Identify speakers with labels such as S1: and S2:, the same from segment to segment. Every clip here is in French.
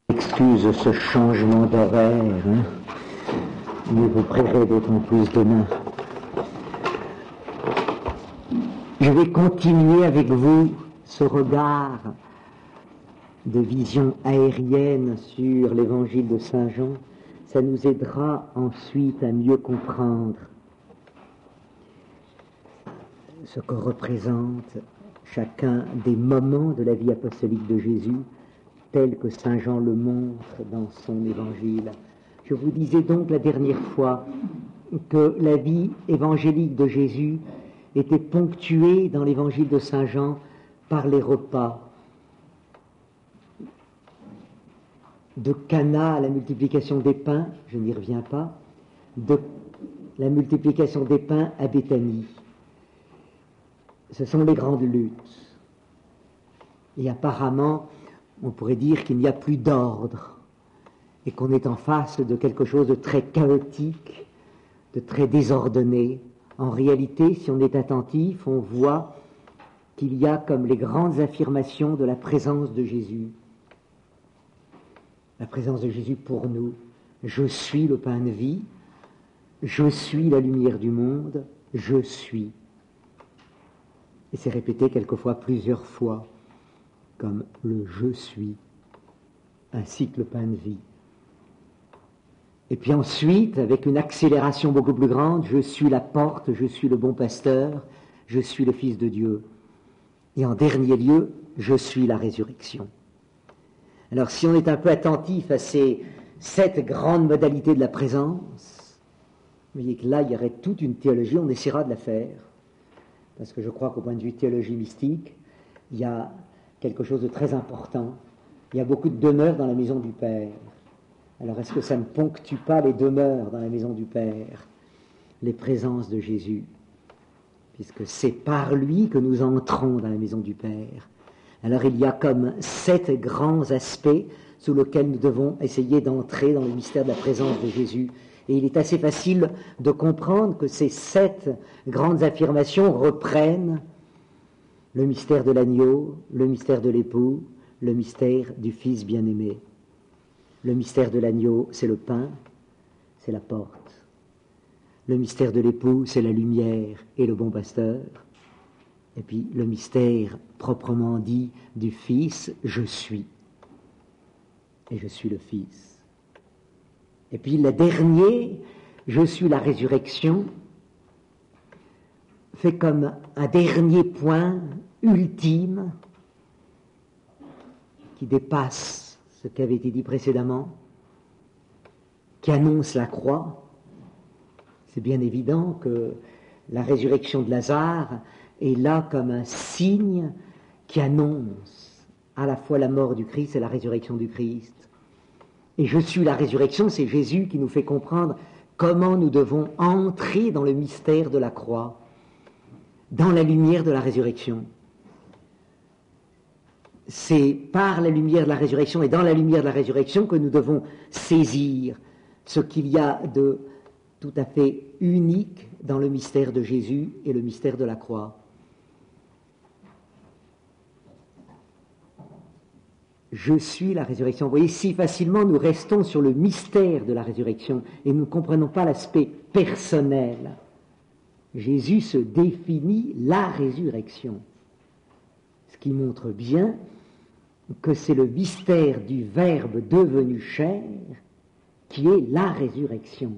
S1: Excuse ce changement d'horaire, hein, mais vous prierez d'autant plus demain. Je vais continuer avec vous ce regard de vision aérienne sur l'évangile de Saint Jean. Ça nous aidera ensuite à mieux comprendre ce que représente chacun des moments de la vie apostolique de Jésus, tel que Saint Jean le montre dans son évangile. Je vous disais donc la dernière fois que la vie évangélique de Jésus était ponctuée dans l'évangile de Saint Jean par les repas. De Cana à la multiplication des pains, je n'y reviens pas, de la multiplication des pains à Béthanie. Ce sont les grandes luttes. Et apparemment, on pourrait dire qu'il n'y a plus d'ordre et qu'on est en face de quelque chose de très chaotique, de très désordonné. En réalité, si on est attentif, on voit qu'il y a comme les grandes affirmations de la présence de Jésus. La présence de Jésus pour nous. Je suis le pain de vie, je suis la lumière du monde, je suis. Et c'est répété quelquefois plusieurs fois, comme le je suis, ainsi que le pain de vie. Et puis ensuite, avec une accélération beaucoup plus grande, je suis la porte, je suis le bon pasteur, je suis le Fils de Dieu. Et en dernier lieu, je suis la résurrection. Alors si on est un peu attentif à ces 7 grandes modalités de la présence, vous voyez que là, il y aurait toute une théologie, on essaiera de la faire, parce que je crois qu'au point de vue théologie mystique, il y a quelque chose de très important. Il y a beaucoup de demeures dans la maison du Père. Alors est-ce que ça ne ponctue pas les demeures dans la maison du Père, les présences de Jésus, puisque c'est par lui que nous entrons dans la maison du Père. Alors il y a comme 7 grands aspects sous lesquels nous devons essayer d'entrer dans le mystère de la présence de Jésus. Et il est assez facile de comprendre que ces 7 grandes affirmations reprennent le mystère de l'agneau, le mystère de l'époux, le mystère du Fils bien-aimé. Le mystère de l'agneau, c'est le pain, c'est la porte. Le mystère de l'époux, c'est la lumière et le bon pasteur. Et puis le mystère proprement dit du Fils, je suis. Et je suis le Fils. Et puis le dernier, je suis la résurrection, fait comme un dernier point ultime qui dépasse ce qui avait été dit précédemment, qui annonce la croix. C'est bien évident que la résurrection de Lazare est là comme un signe qui annonce à la fois la mort du Christ et la résurrection du Christ. Et je suis la résurrection, c'est Jésus qui nous fait comprendre comment nous devons entrer dans le mystère de la croix, dans la lumière de la résurrection. C'est par la lumière de la résurrection et dans la lumière de la résurrection que nous devons saisir ce qu'il y a de tout à fait unique dans le mystère de Jésus et le mystère de la croix. Je suis la résurrection. Vous voyez, si facilement nous restons sur le mystère de la résurrection et nous ne comprenons pas l'aspect personnel. Jésus se définit la résurrection, ce qui montre bien que c'est le mystère du Verbe devenu chair qui est la résurrection.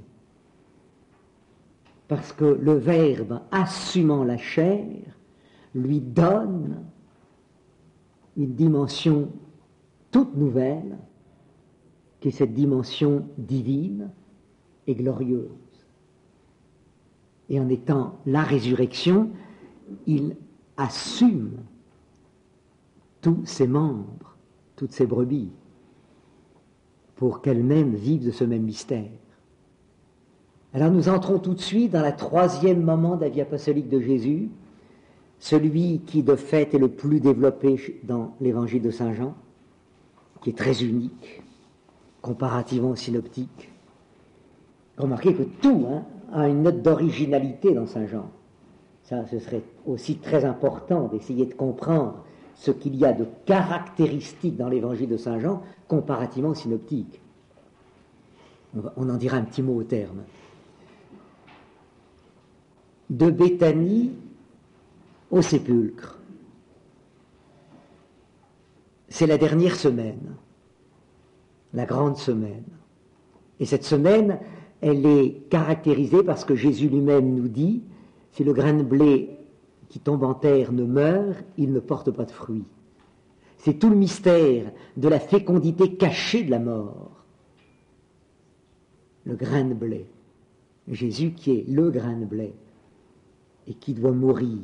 S1: Parce que le Verbe, assumant la chair, lui donne une dimension toute nouvelle, qui est cette dimension divine et glorieuse. Et en étant la résurrection, il assume tous ses membres, toutes ses brebis, pour qu'elles-mêmes vivent de ce même mystère. Alors nous entrons tout de suite dans la 3e moment de la vie apostolique de Jésus, celui qui de fait est le plus développé dans l'évangile de Saint Jean, qui est très unique, comparativement au synoptique. Remarquez que tout a une note d'originalité dans Saint Jean. Ça, ce serait aussi très important d'essayer de comprendre ce qu'il y a de caractéristique dans l'évangile de Saint Jean comparativement au synoptique. On en dira un petit mot au terme. De Béthanie au sépulcre. C'est la dernière semaine, la grande semaine. Et cette semaine, elle est caractérisée parce que Jésus lui-même nous dit, si le grain de blé qui tombe en terre ne meurt, il ne porte pas de fruits. C'est tout le mystère de la fécondité cachée de la mort. Le grain de blé. Jésus qui est le grain de blé et qui doit mourir.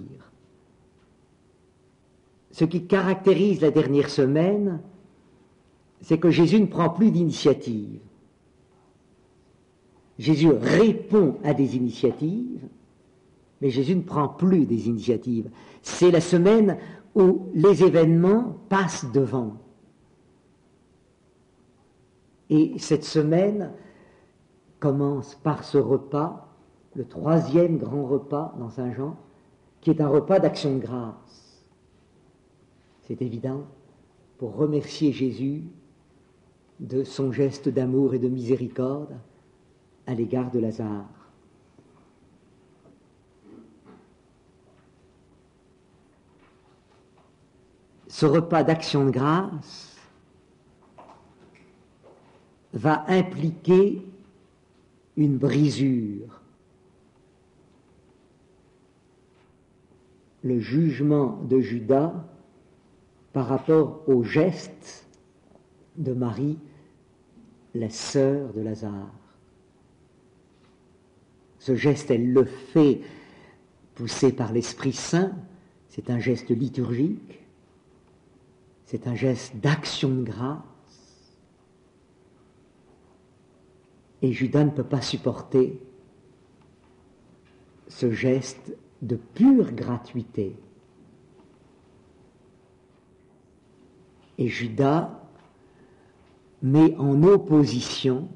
S1: Ce qui caractérise la dernière semaine, c'est que Jésus ne prend plus d'initiative. Jésus répond à des initiatives, mais Jésus ne prend plus des initiatives. C'est la semaine où les événements passent devant. Et cette semaine commence par ce repas, le 3e grand repas dans Saint Jean, qui est un repas d'action de grâce. C'est évident, pour remercier Jésus de son geste d'amour et de miséricorde à l'égard de Lazare. Ce repas d'action de grâce va impliquer une brisure. Le jugement de Judas par rapport au geste de Marie, la sœur de Lazare. Ce geste, elle le fait poussé par l'Esprit Saint, c'est un geste liturgique, c'est un geste d'action de grâce. Et Judas ne peut pas supporter ce geste de pure gratuité. Et Judas met en opposition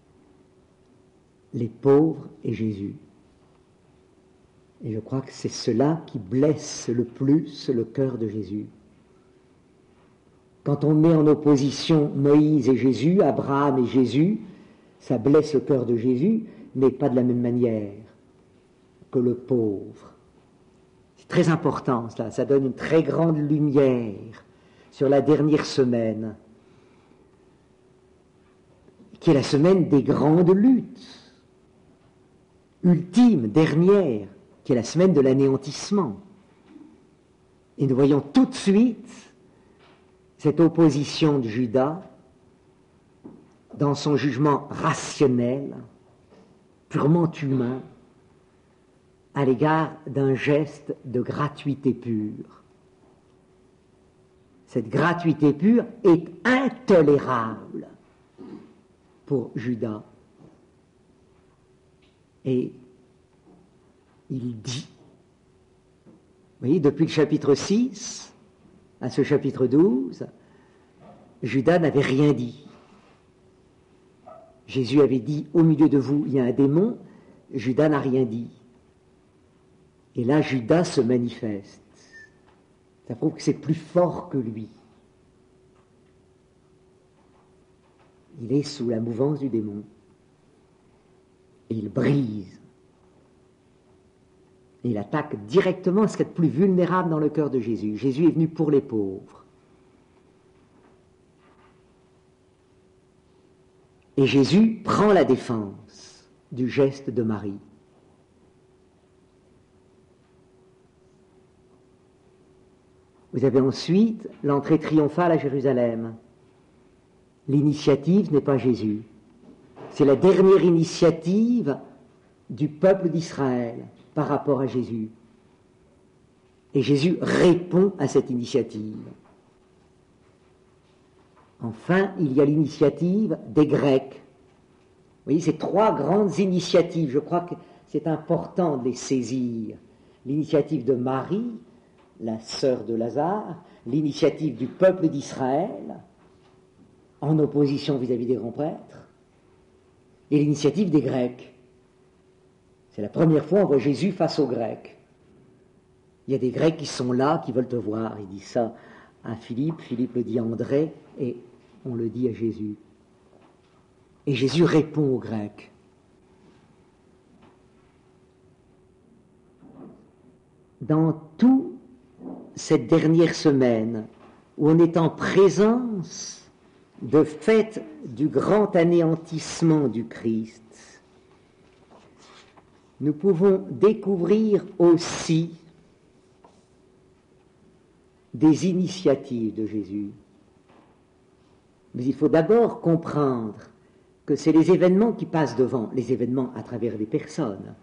S1: les pauvres et Jésus. Et je crois que c'est cela qui blesse le plus le cœur de Jésus. Quand on met en opposition Moïse et Jésus, Abraham et Jésus, ça blesse le cœur de Jésus, mais pas de la même manière que le pauvre. C'est très important, ça donne une très grande lumière sur la dernière semaine, qui est la semaine des grandes luttes, ultime, dernière, qui est la semaine de l'anéantissement. Et nous voyons tout de suite cette opposition de Judas dans son jugement rationnel, purement humain, à l'égard d'un geste de gratuité pure. Cette gratuité pure est intolérable pour Judas. Et il dit, vous voyez, depuis le chapitre 6 à ce chapitre 12, Judas n'avait rien dit. Jésus avait dit, au milieu de vous, il y a un démon, Judas n'a rien dit. Et là, Judas se manifeste. Ça prouve que c'est plus fort que lui. Il est sous la mouvance du démon. Et il brise. Et il attaque directement ce qui est le plus vulnérable dans le cœur de Jésus. Jésus est venu pour les pauvres. Et Jésus prend la défense du geste de Marie. Vous avez ensuite l'entrée triomphale à Jérusalem. L'initiative n'est pas Jésus. C'est la dernière initiative du peuple d'Israël par rapport à Jésus. Et Jésus répond à cette initiative. Enfin, il y a l'initiative des Grecs. Vous voyez, ces trois grandes initiatives, je crois que c'est important de les saisir. L'initiative de Marie, la sœur de Lazare, l'initiative du peuple d'Israël, en opposition vis-à-vis des grands prêtres, et l'initiative des Grecs. C'est la première fois qu'on voit Jésus face aux Grecs. Il y a des Grecs qui sont là, qui veulent te voir. Il dit ça à Philippe, Philippe le dit à André, et on le dit à Jésus. Et Jésus répond aux Grecs. Dans toute cette dernière semaine, où on est en présence de fête du grand anéantissement du Christ, nous pouvons découvrir aussi des initiatives de Jésus. Mais il faut d'abord comprendre que c'est les événements qui passent devant, les événements à travers des personnes.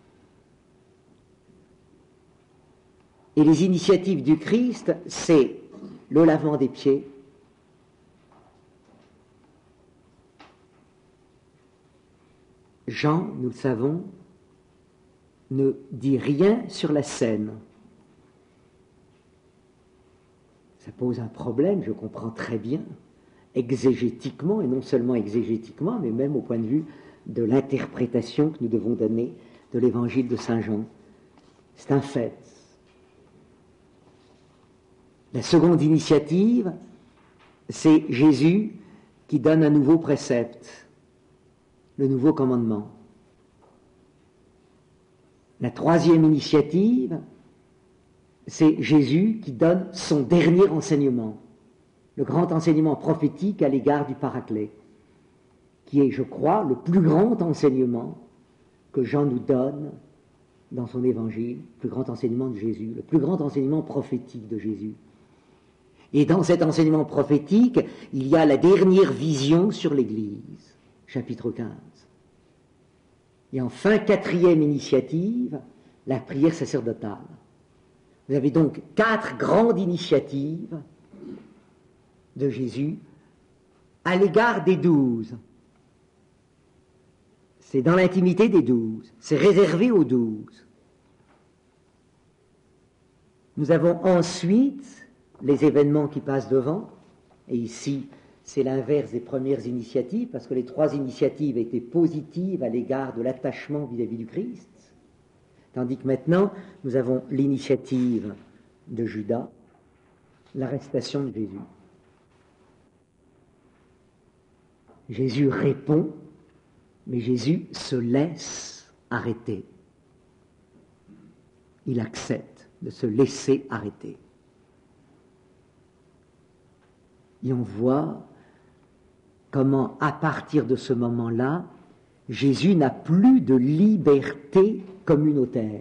S1: Et les initiatives du Christ, c'est le lavement des pieds, Jean, nous le savons, ne dit rien sur la scène. Ça pose un problème, je comprends très bien, exégétiquement, et non seulement exégétiquement, mais même au point de vue de l'interprétation que nous devons donner de l'évangile de Saint Jean. C'est un fait. La seconde initiative, c'est Jésus qui donne un nouveau précepte, le nouveau commandement. La troisième initiative, c'est Jésus qui donne son dernier enseignement, le grand enseignement prophétique à l'égard du Paraclet, qui est, je crois, le plus grand enseignement que Jean nous donne dans son évangile, le plus grand enseignement de Jésus, le plus grand enseignement prophétique de Jésus. Et dans cet enseignement prophétique, il y a la dernière vision sur l'Église, chapitre 15. Et enfin, quatrième initiative, la prière sacerdotale. Vous avez donc 4 grandes initiatives de Jésus à l'égard des 12. C'est dans l'intimité des 12, c'est réservé aux 12. Nous avons ensuite les événements qui passent devant, et ici c'est l'inverse des premières initiatives, parce que les 3 initiatives étaient positives à l'égard de l'attachement vis-à-vis du Christ, tandis que maintenant nous avons l'initiative de Judas, l'arrestation de Jésus. Jésus répond, mais Jésus se laisse arrêter. Il accepte de se laisser arrêter. Et on voit comment, à partir de ce moment-là, Jésus n'a plus de liberté communautaire.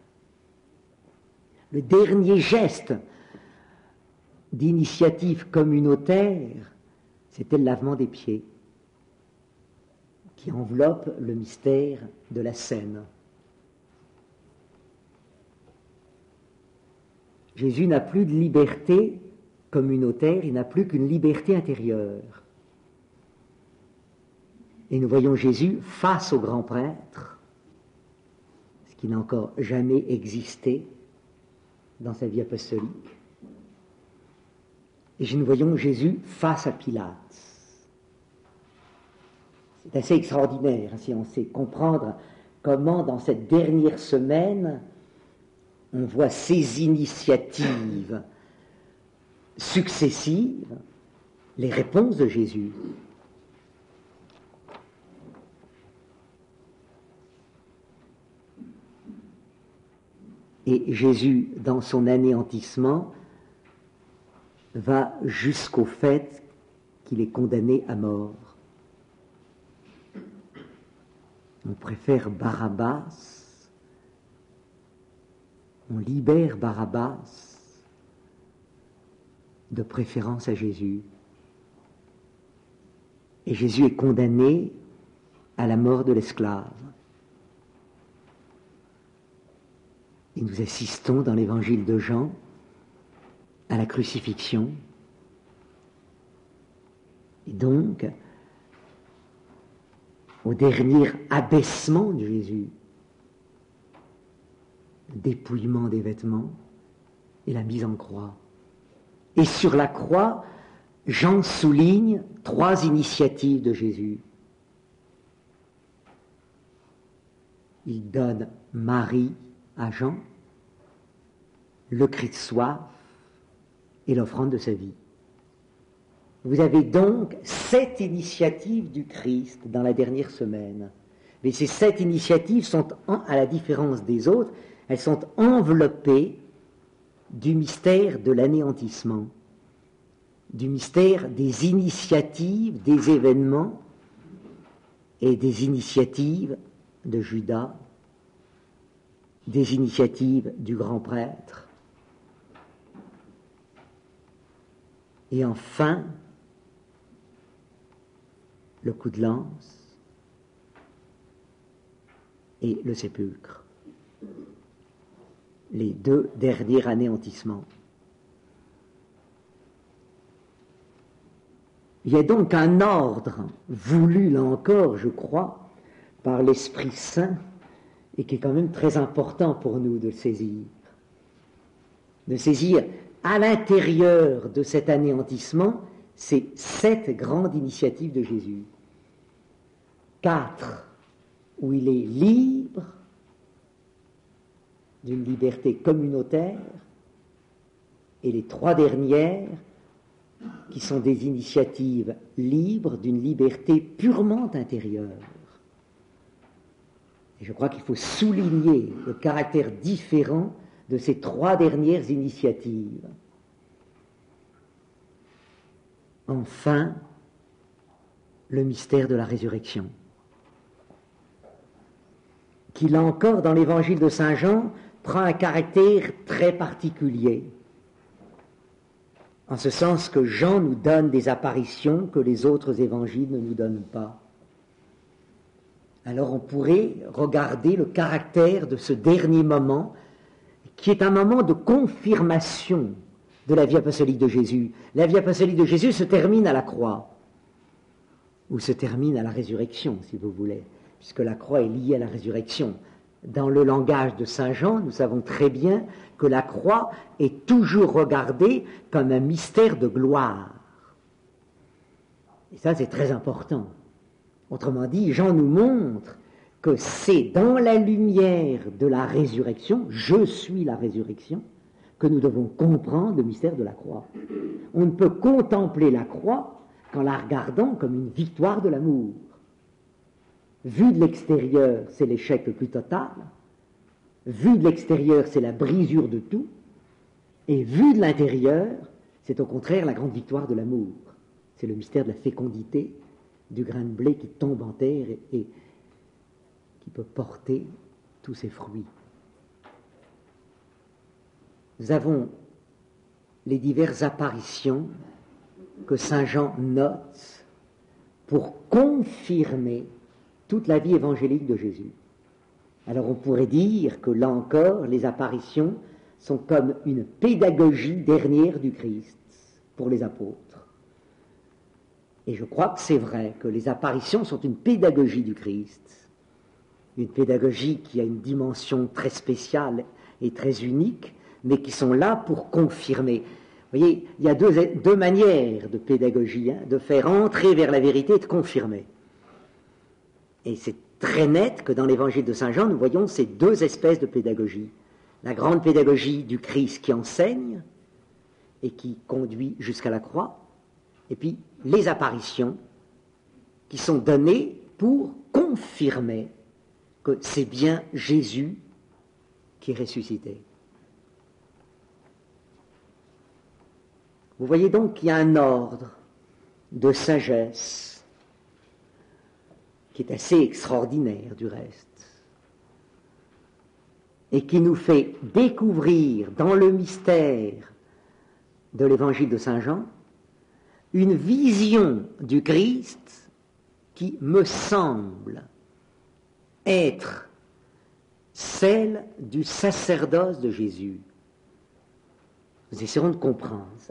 S1: Le dernier geste d'initiative communautaire, c'était le lavement des pieds, qui enveloppe le mystère de la scène. Jésus n'a plus de liberté communautaire, il n'a plus qu'une liberté intérieure. Et nous voyons Jésus face au grand prêtre, ce qui n'a encore jamais existé dans sa vie apostolique. Et nous voyons Jésus face à Pilate. C'est assez extraordinaire, si on sait comprendre comment dans cette dernière semaine, on voit ces initiatives successives, les réponses de Jésus. Et Jésus, dans son anéantissement, va jusqu'au fait qu'il est condamné à mort. On préfère Barabbas, on libère Barabbas, de préférence à Jésus. Et Jésus est condamné à la mort de l'esclave. Et nous assistons dans l'évangile de Jean à la crucifixion. Et donc, au dernier abaissement de Jésus, le dépouillement des vêtements et la mise en croix. Et sur la croix, Jean souligne 3 initiatives de Jésus. Il donne Marie à Jean, le cri de soif et l'offrande de sa vie. Vous avez donc 7 initiatives du Christ dans la dernière semaine. Mais ces 7 initiatives sont, à la différence des autres, elles sont enveloppées du mystère de l'anéantissement, du mystère des initiatives, des événements et des initiatives de Judas, des initiatives du grand prêtre. Et enfin, le coup de lance et le sépulcre. Les 2 derniers anéantissements. Il y a donc un ordre voulu, là encore, je crois, par l'Esprit Saint, et qui est quand même très important pour nous de saisir. De saisir à l'intérieur de cet anéantissement ces 7 grandes initiatives de Jésus. 4 où il est libre d'une liberté communautaire, et les 3 dernières qui sont des initiatives libres d'une liberté purement intérieure. Et je crois qu'il faut souligner le caractère différent de ces 3 dernières initiatives. Enfin, le mystère de la résurrection, qui là encore dans l'évangile de Saint Jean prend un caractère très particulier, en ce sens que Jean nous donne des apparitions que les autres évangiles ne nous donnent pas. Alors on pourrait regarder le caractère de ce dernier moment, qui est un moment de confirmation de la vie apostolique de Jésus. La vie apostolique de Jésus se termine à la croix, ou se termine à la résurrection, si vous voulez, puisque la croix est liée à la résurrection. Dans le langage de Saint Jean, nous savons très bien que la croix est toujours regardée comme un mystère de gloire. Et ça, c'est très important. Autrement dit, Jean nous montre que c'est dans la lumière de la résurrection, je suis la résurrection, que nous devons comprendre le mystère de la croix. On ne peut contempler la croix qu'en la regardant comme une victoire de l'amour. Vu de l'extérieur, c'est l'échec le plus total. Vu de l'extérieur, c'est la brisure de tout. Et vu de l'intérieur, c'est au contraire la grande victoire de l'amour. C'est le mystère de la fécondité, du grain de blé qui tombe en terre et qui peut porter tous ses fruits. Nous avons les diverses apparitions que Saint Jean note pour confirmer toute la vie évangélique de Jésus. Alors on pourrait dire que là encore, les apparitions sont comme une pédagogie dernière du Christ pour les apôtres. Et je crois que c'est vrai que les apparitions sont une pédagogie du Christ, une pédagogie qui a une dimension très spéciale et très unique, mais qui sont là pour confirmer. Vous voyez, il y a deux manières de pédagogie, de faire entrer vers la vérité et de confirmer. Et c'est très net que dans l'évangile de Saint Jean, nous voyons ces 2 espèces de pédagogie. La grande pédagogie du Christ qui enseigne et qui conduit jusqu'à la croix, et puis les apparitions qui sont données pour confirmer que c'est bien Jésus qui est ressuscité. Vous voyez donc qu'il y a un ordre de sagesse qui est assez extraordinaire du reste, et qui nous fait découvrir dans le mystère de l'évangile de Saint Jean une vision du Christ qui me semble être celle du sacerdoce de Jésus. Nous essaierons de comprendre ça.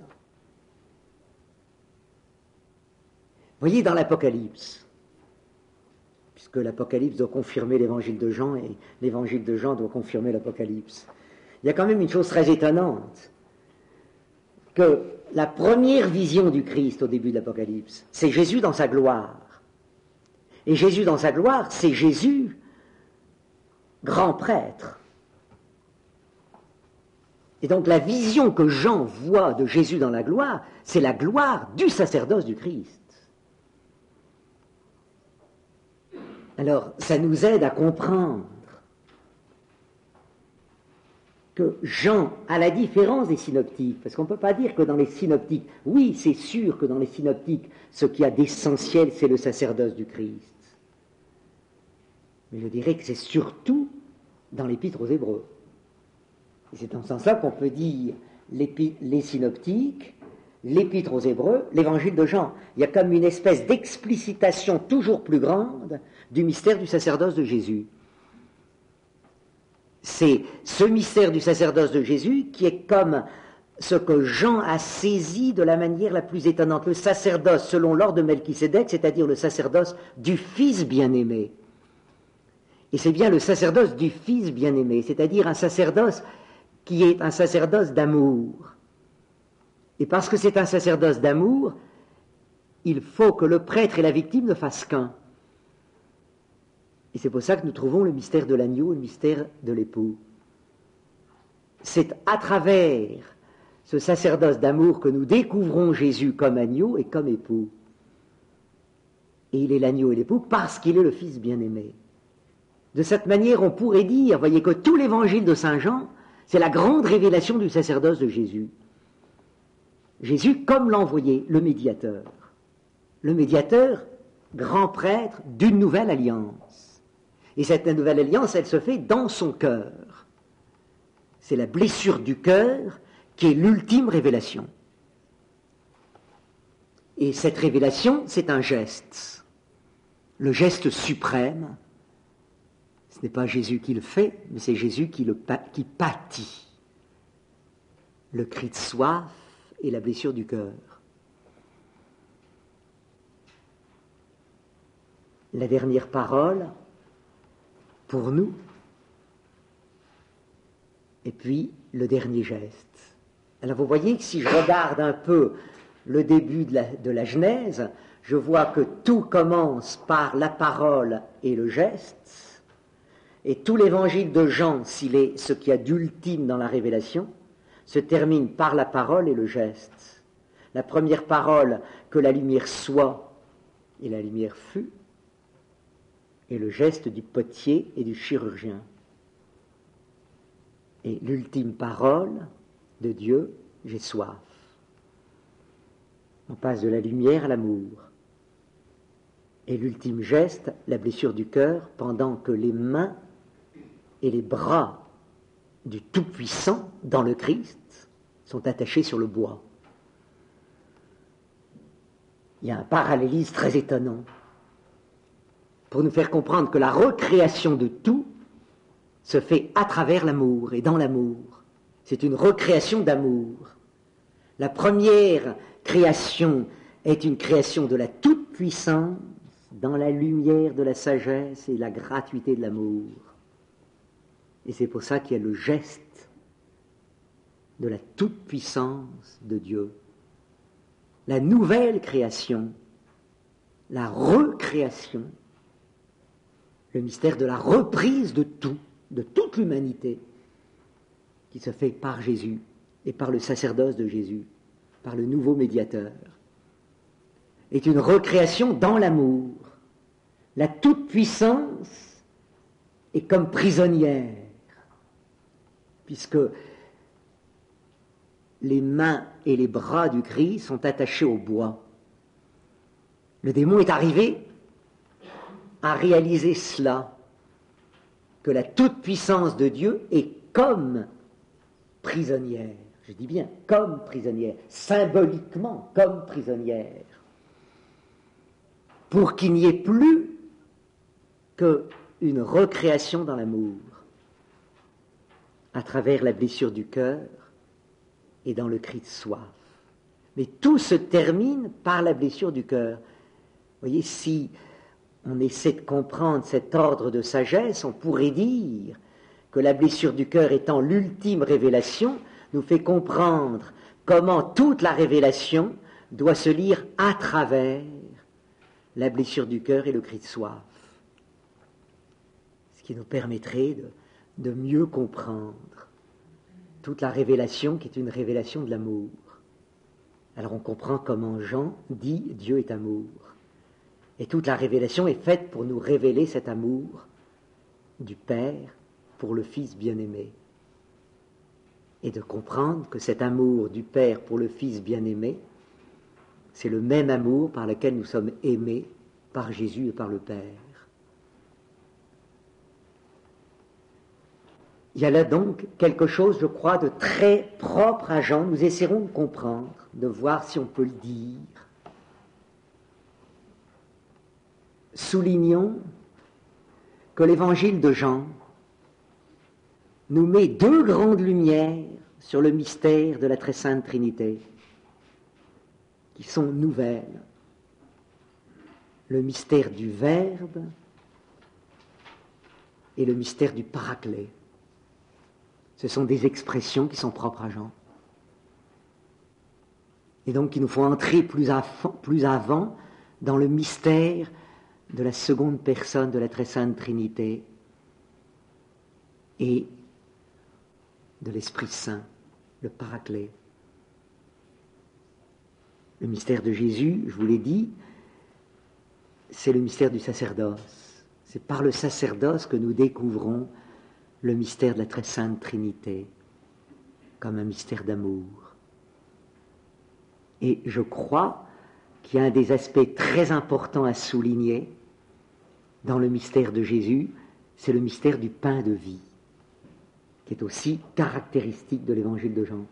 S1: Voyez dans l'Apocalypse, puisque l'Apocalypse doit confirmer l'évangile de Jean et l'évangile de Jean doit confirmer l'Apocalypse. Il y a quand même une chose très étonnante, que la première vision du Christ au début de l'Apocalypse, c'est Jésus dans sa gloire. Et Jésus dans sa gloire, c'est Jésus, grand prêtre. Et donc la vision que Jean voit de Jésus dans la gloire, c'est la gloire du sacerdoce du Christ. Alors ça nous aide à comprendre que Jean, à la différence des synoptiques, parce qu'on ne peut pas dire que dans les synoptiques, oui, c'est sûr que dans les synoptiques, ce qu'il y a d'essentiel, c'est le sacerdoce du Christ. Mais je dirais que c'est surtout dans l'épître aux Hébreux. Et c'est dans ce sens-là qu'on peut dire les synoptiques, l'épître aux Hébreux, l'évangile de Jean. Il y a comme une espèce d'explicitation toujours plus grande du mystère du sacerdoce de Jésus. C'est ce mystère du sacerdoce de Jésus qui est comme ce que Jean a saisi de la manière la plus étonnante. Le sacerdoce selon l'ordre de Melchisédek, c'est-à-dire le sacerdoce du Fils bien-aimé. Et c'est bien le sacerdoce du Fils bien-aimé, c'est-à-dire un sacerdoce qui est un sacerdoce d'amour. Et parce que c'est un sacerdoce d'amour, il faut que le prêtre et la victime ne fassent qu'un. Et c'est pour ça que nous trouvons le mystère de l'agneau et le mystère de l'époux. C'est à travers ce sacerdoce d'amour que nous découvrons Jésus comme agneau et comme époux. Et il est l'agneau et l'époux parce qu'il est le Fils bien-aimé. De cette manière, on pourrait dire, voyez, que tout l'évangile de Saint Jean, c'est la grande révélation du sacerdoce de Jésus. Jésus comme l'envoyé, le médiateur. Le médiateur, grand prêtre d'une nouvelle alliance. Et cette nouvelle alliance, elle se fait dans son cœur. C'est la blessure du cœur qui est l'ultime révélation. Et cette révélation, c'est un geste. Le geste suprême, ce n'est pas Jésus qui le fait, mais c'est Jésus qui pâtit. Le cri de soif et la blessure du cœur. La dernière parole, pour nous, et puis le dernier geste. Alors vous voyez que si je regarde un peu le début de la Genèse, je vois que tout commence par la parole et le geste, et tout l'évangile de Jean, s'il est ce qu'il y a d'ultime dans la révélation, se termine par la parole et le geste. La première parole, que la lumière soit, et la lumière fut, et le geste du potier et du chirurgien. Et l'ultime parole de Dieu, j'ai soif. On passe de la lumière à l'amour. Et l'ultime geste, la blessure du cœur, pendant que les mains et les bras du Tout-Puissant dans le Christ sont attachés sur le bois. Il y a un parallélisme très étonnant pour nous faire comprendre que la recréation de tout se fait à travers l'amour et dans l'amour. C'est une recréation d'amour. La première création est une création de la toute-puissance dans la lumière de la sagesse et la gratuité de l'amour. Et c'est pour ça qu'il y a le geste de la toute-puissance de Dieu. La nouvelle création, la recréation, le mystère de la reprise de tout, de toute l'humanité, qui se fait par Jésus et par le sacerdoce de Jésus, par le nouveau médiateur, est une recréation dans l'amour. La toute-puissance est comme prisonnière, puisque les mains et les bras du Christ sont attachés au bois. Le démon est arrivé à réaliser cela, que la toute-puissance de Dieu est comme prisonnière. Je dis bien comme prisonnière, symboliquement comme prisonnière, pour qu'il n'y ait plus qu'une recréation dans l'amour, à travers la blessure du cœur et dans le cri de soif. Mais tout se termine par la blessure du cœur. Vous voyez, si on essaie de comprendre cet ordre de sagesse, on pourrait dire que la blessure du cœur étant l'ultime révélation, nous fait comprendre comment toute la révélation doit se lire à travers la blessure du cœur et le cri de soif. Ce qui nous permettrait de mieux comprendre toute la révélation qui est une révélation de l'amour. Alors on comprend comment Jean dit « Dieu est amour ». Et toute la révélation est faite pour nous révéler cet amour du Père pour le Fils bien-aimé. Et de comprendre que cet amour du Père pour le Fils bien-aimé, c'est le même amour par lequel nous sommes aimés par Jésus et par le Père. Il y a là donc quelque chose, je crois, de très propre à Jean. Nous essaierons de comprendre, de voir si on peut le dire. Soulignons que l'évangile de Jean nous met deux grandes lumières sur le mystère de la très sainte Trinité, qui sont nouvelles. Le mystère du Verbe et le mystère du Paraclet. Ce sont des expressions qui sont propres à Jean. Et donc qui nous font entrer plus avant dans le mystère de la seconde personne de la très sainte Trinité et de l'Esprit Saint, le Paraclet. Le mystère de Jésus, je vous l'ai dit, c'est le mystère du sacerdoce. C'est par le sacerdoce que nous découvrons le mystère de la très sainte Trinité comme un mystère d'amour. Et je crois qu'il y a un des aspects très importants à souligner dans le mystère de Jésus, c'est le mystère du pain de vie, qui est aussi caractéristique de l'évangile de Jean.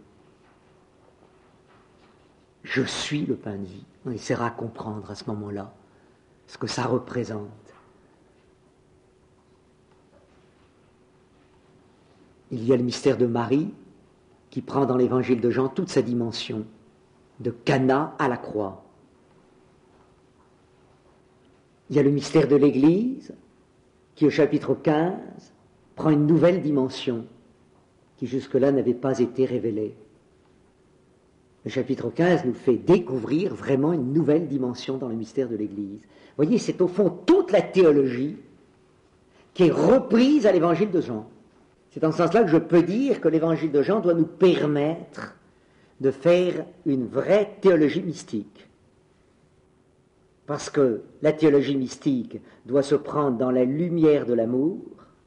S1: Je suis le pain de vie. On essaiera de comprendre à ce moment-là ce que ça représente. Il y a le mystère de Marie qui prend dans l'évangile de Jean toute sa dimension, de Cana à la croix. Il y a le mystère de l'Église qui, au chapitre 15, prend une nouvelle dimension qui jusque-là n'avait pas été révélée. Le chapitre 15 nous fait découvrir vraiment une nouvelle dimension dans le mystère de l'Église. Vous voyez, c'est au fond toute la théologie qui est reprise à l'évangile de Jean. C'est dans ce sens-là que je peux dire que l'évangile de Jean doit nous permettre de faire une vraie théologie mystique. Parce que la théologie mystique doit se prendre dans la lumière de l'amour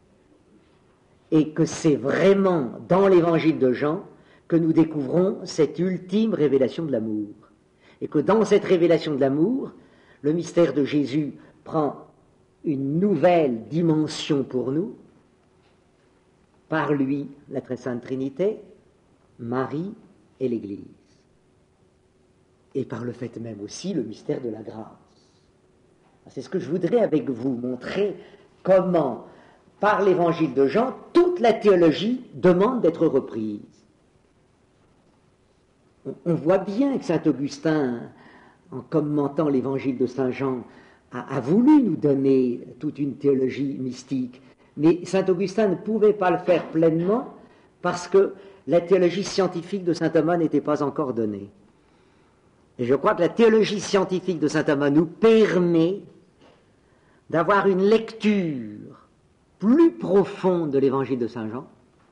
S1: et que c'est vraiment dans l'évangile de Jean que nous découvrons cette ultime révélation de l'amour. Et que dans cette révélation de l'amour, le mystère de Jésus prend une nouvelle dimension pour nous, par lui, la très sainte Trinité, Marie et l'Église. Et par le fait même aussi, le mystère de la grâce. C'est ce que je voudrais avec vous montrer, comment, par l'évangile de Jean, toute la théologie demande d'être reprise. On voit bien que saint Augustin, en commentant l'évangile de saint Jean, a voulu nous donner toute une théologie mystique. Mais saint Augustin ne pouvait pas le faire pleinement parce que la théologie scientifique de saint Thomas n'était pas encore donnée. Et je crois que la théologie scientifique de saint Thomas nous permet d'avoir une lecture plus profonde de l'évangile de saint Jean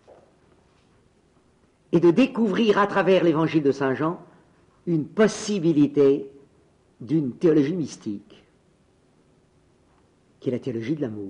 S1: et de découvrir à travers l'évangile de saint Jean une possibilité d'une théologie mystique, qui est la théologie de l'amour.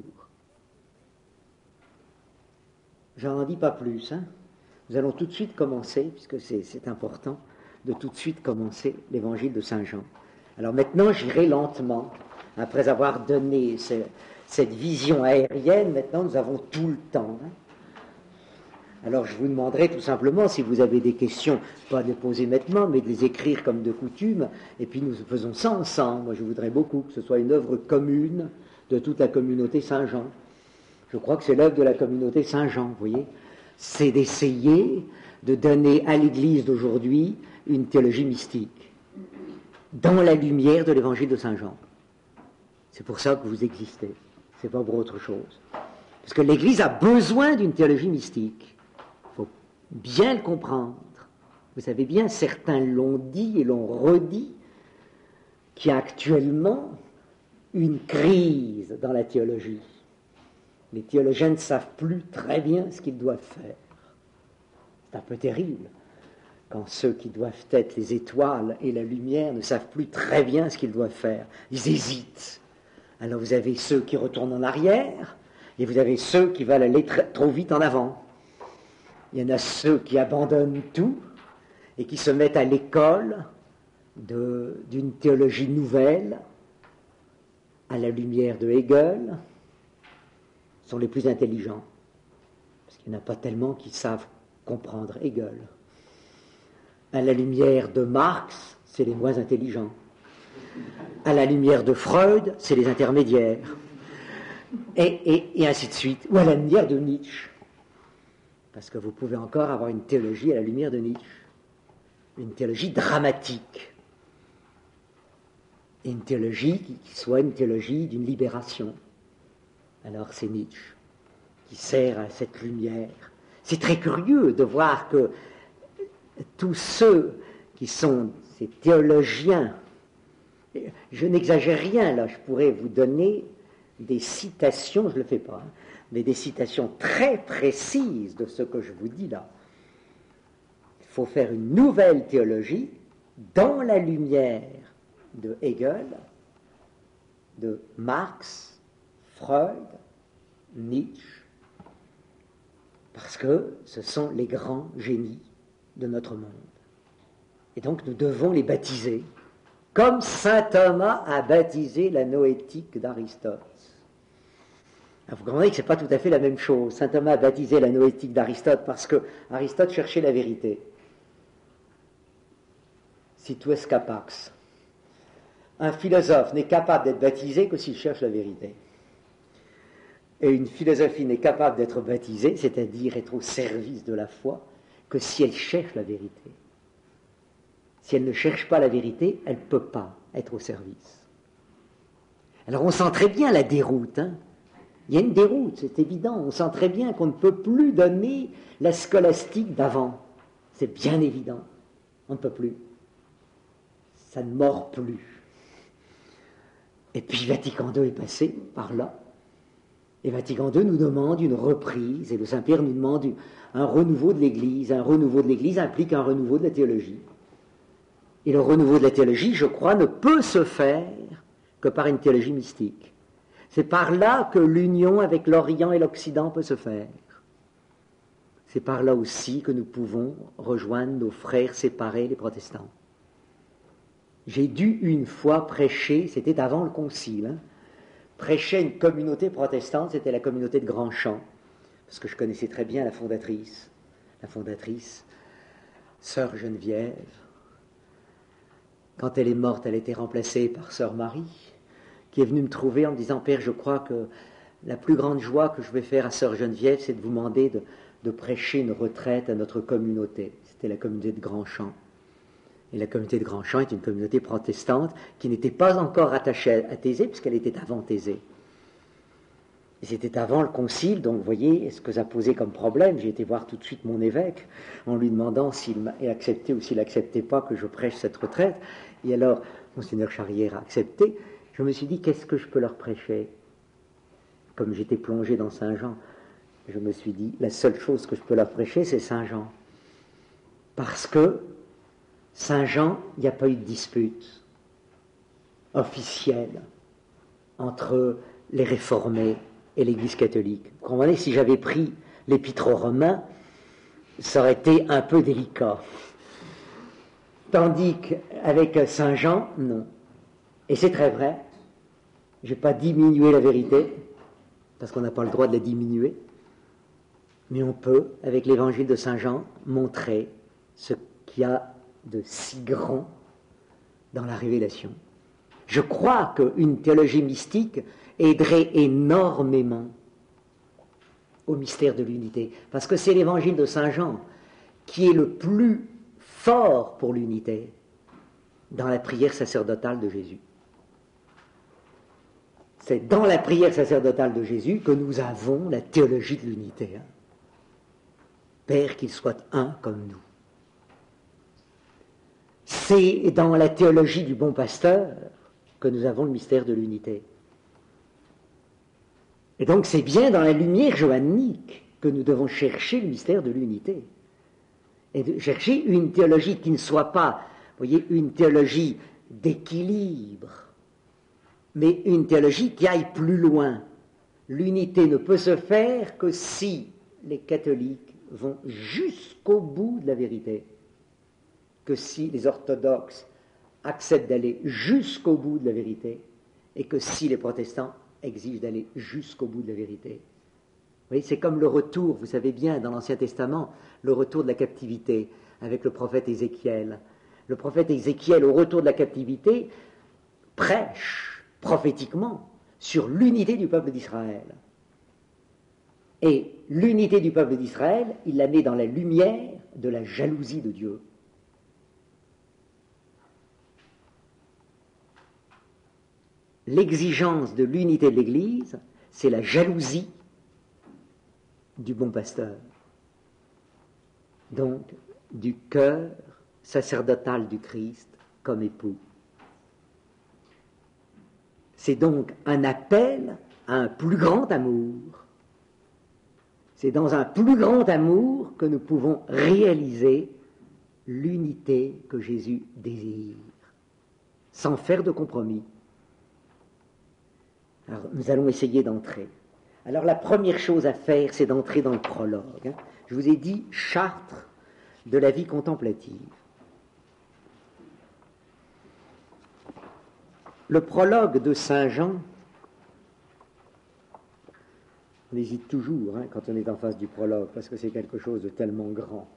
S1: Je n'en dis pas plus. Nous allons tout de suite commencer, puisque c'est important de tout de suite commencer l'évangile de saint Jean. Alors maintenant, j'irai lentement. Après avoir donné cette vision aérienne, maintenant nous avons tout le temps. Alors je vous demanderai tout simplement, si vous avez des questions, pas de les poser maintenant, mais de les écrire comme de coutume, et puis nous faisons ça ensemble. Moi je voudrais beaucoup que ce soit une œuvre commune de toute la communauté Saint-Jean. Je crois que c'est l'œuvre de la communauté Saint-Jean, vous voyez. C'est d'essayer de donner à l'Église d'aujourd'hui une théologie mystique, dans la lumière de l'évangile de Saint-Jean. C'est pour ça que vous existez, c'est pas pour autre chose. Parce que l'Église a besoin d'une théologie mystique. Il faut bien le comprendre. Vous savez bien, certains l'ont dit et l'ont redit, qu'il y a actuellement une crise dans la théologie. Les théologiens ne savent plus très bien ce qu'ils doivent faire. C'est un peu terrible quand ceux qui doivent être les étoiles et la lumière ne savent plus très bien ce qu'ils doivent faire. Ils hésitent. Alors vous avez ceux qui retournent en arrière et vous avez ceux qui veulent aller trop vite en avant. Il y en a ceux qui abandonnent tout et qui se mettent à l'école d'une théologie nouvelle à la lumière de Hegel, sont les plus intelligents. Parce qu'il n'y en a pas tellement qui savent comprendre Hegel. À la lumière de Marx, c'est les moins intelligents. À la lumière de Freud, c'est les intermédiaires. Et ainsi de suite. Ou à la lumière de Nietzsche. Parce que vous pouvez encore avoir une théologie à la lumière de Nietzsche. Une théologie dramatique. Et une théologie qui soit une théologie d'une libération. Alors c'est Nietzsche qui sert à cette lumière. C'est très curieux de voir que tous ceux qui sont ces théologiens, je n'exagère rien là, je pourrais vous donner des citations, je ne le fais pas, mais des citations très précises de ce que je vous dis là. Il faut faire une nouvelle théologie dans la lumière de Hegel, de Marx, Freud, Nietzsche, parce que ce sont les grands génies de notre monde. Et donc nous devons les baptiser, comme saint Thomas a baptisé la noétique d'Aristote. Alors vous comprenez que ce n'est pas tout à fait la même chose. Saint Thomas a baptisé la noétique d'Aristote parce que Aristote cherchait la vérité. Si tu escapax. Un philosophe n'est capable d'être baptisé que s'il cherche la vérité. Et une philosophie n'est capable d'être baptisée, c'est-à-dire être au service de la foi, que si elle cherche la vérité. Si elle ne cherche pas la vérité, elle ne peut pas être au service. Alors on sent très bien la déroute. Il y a une déroute, c'est évident. On sent très bien qu'on ne peut plus donner la scolastique d'avant. C'est bien évident. On ne peut plus. Ça ne mord plus. Et puis Vatican II est passé par là. Et Vatican II nous demande une reprise, et le Saint-Pierre nous demande un renouveau de l'Église. Un renouveau de l'Église implique un renouveau de la théologie. Et le renouveau de la théologie, je crois, ne peut se faire que par une théologie mystique. C'est par là que l'union avec l'Orient et l'Occident peut se faire. C'est par là aussi que nous pouvons rejoindre nos frères séparés, les protestants. J'ai dû une fois prêcher, c'était avant le concile, prêcher une communauté protestante, c'était la communauté de Grandchamp, parce que je connaissais très bien la fondatrice, sœur Geneviève. Quand elle est morte, elle a été remplacée par sœur Marie, qui est venue me trouver en me disant « Père, je crois que la plus grande joie que je vais faire à sœur Geneviève, c'est de vous demander de prêcher une retraite à notre communauté. » C'était la communauté de Grandchamp. Et la communauté de Grandchamp est une communauté protestante qui n'était pas encore attachée à Thésée, puisqu'elle était avant Thésée. Et c'était avant le concile, donc vous voyez ce que ça posait comme problème. J'ai été voir tout de suite mon évêque en lui demandant s'il acceptait ou s'il n'acceptait pas que je prêche cette retraite. Et alors, Monseigneur Charrière a accepté. Je me suis dit, qu'est-ce que je peux leur prêcher? Comme j'étais plongé dans Saint-Jean, je me suis dit, la seule chose que je peux leur prêcher, c'est Saint-Jean. Parce que Saint-Jean, il n'y a pas eu de dispute officielle entre les réformés et l'Église catholique. Vous comprenez, si j'avais pris l'Épître aux Romains, ça aurait été un peu délicat. Tandis qu'avec Saint-Jean, non. Et c'est très vrai. Je n'ai pas diminué la vérité, parce qu'on n'a pas le droit de la diminuer. Mais on peut, avec l'évangile de Saint-Jean, montrer ce qu'il y a de si grand dans la révélation. Je crois qu'une théologie mystique aiderait énormément au mystère de l'unité, parce que c'est l'évangile de Saint-Jean qui est le plus fort pour l'unité dans la prière sacerdotale de Jésus. C'est dans la prière sacerdotale de Jésus que nous avons la théologie de l'unité. Père, qu'il soit un comme nous. C'est dans la théologie du bon pasteur que nous avons le mystère de l'unité. Et donc c'est bien dans la lumière johannique que nous devons chercher le mystère de l'unité. et de chercher une théologie qui ne soit pas, vous voyez, une théologie d'équilibre, mais une théologie qui aille plus loin. L'unité ne peut se faire que si les catholiques vont jusqu'au bout de la vérité, que si les orthodoxes acceptent d'aller jusqu'au bout de la vérité, et que si les protestants exigent d'aller jusqu'au bout de la vérité. Vous voyez, c'est comme le retour, vous savez bien, dans l'Ancien Testament, le retour de la captivité avec le prophète Ézéchiel. Le prophète Ézéchiel, au retour de la captivité, prêche prophétiquement sur l'unité du peuple d'Israël. Et l'unité du peuple d'Israël, il la met dans la lumière de la jalousie de Dieu. L'exigence de l'unité de l'Église, c'est la jalousie du bon pasteur. Donc, du cœur sacerdotal du Christ comme époux. C'est donc un appel à un plus grand amour. C'est dans un plus grand amour que nous pouvons réaliser l'unité que Jésus désire, sans faire de compromis. Alors, nous allons essayer d'entrer. Alors, la première chose à faire, c'est d'entrer dans le prologue. Je vous ai dit Chartre de la vie contemplative. Le prologue de Saint Jean, on hésite toujours quand on est en face du prologue, parce que c'est quelque chose de tellement grand.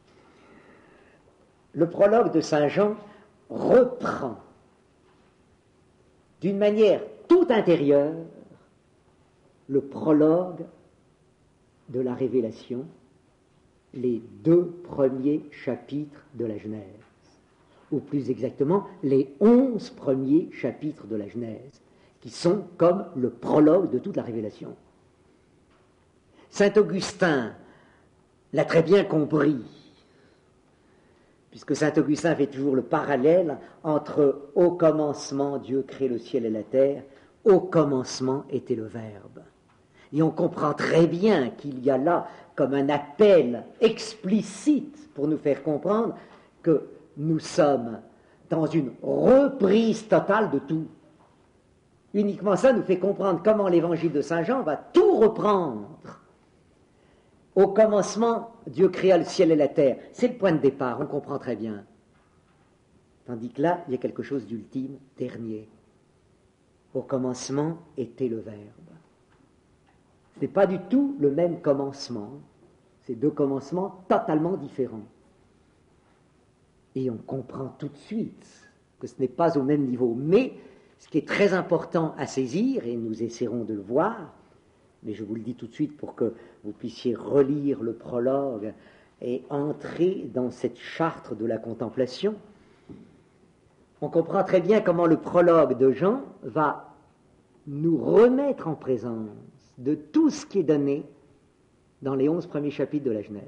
S1: Le prologue de Saint Jean reprend d'une manière tout intérieure le prologue de la Révélation, les 2 premiers chapitres de la Genèse, ou plus exactement les 11 premiers chapitres de la Genèse, qui sont comme le prologue de toute la Révélation. Saint Augustin l'a très bien compris, puisque saint Augustin fait toujours le parallèle entre « au commencement, Dieu crée le ciel et la terre », « au commencement était le Verbe ». Et on comprend très bien qu'il y a là comme un appel explicite pour nous faire comprendre que nous sommes dans une reprise totale de tout. Uniquement ça nous fait comprendre comment l'évangile de Saint Jean va tout reprendre. Au commencement, Dieu créa le ciel et la terre. C'est le point de départ, on comprend très bien. Tandis que là, il y a quelque chose d'ultime, dernier. Au commencement était le Verbe. Ce n'est pas du tout le même commencement. C'est 2 commencements totalement différents. Et on comprend tout de suite que ce n'est pas au même niveau. Mais ce qui est très important à saisir, et nous essaierons de le voir, mais je vous le dis tout de suite pour que vous puissiez relire le prologue et entrer dans cette charte de la contemplation, on comprend très bien comment le prologue de Jean va nous remettre en présence de tout ce qui est donné dans les 11 premiers chapitres de la Genèse.